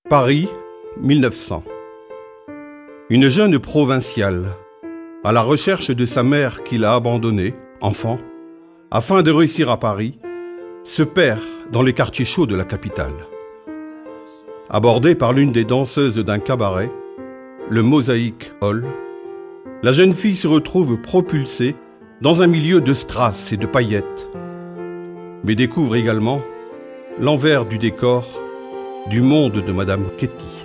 Paris, 1900. Une jeune provinciale, à la recherche de sa mère qu'il a abandonnée, enfant, afin de réussir à Paris, se perd dans les quartiers chauds de la capitale. Abordée par l'une des danseuses d'un cabaret, le Mosaic Hall, la jeune fille se retrouve propulsée dans un milieu de strass et de paillettes, mais découvre également l'envers du décor du monde de Madame Ketty.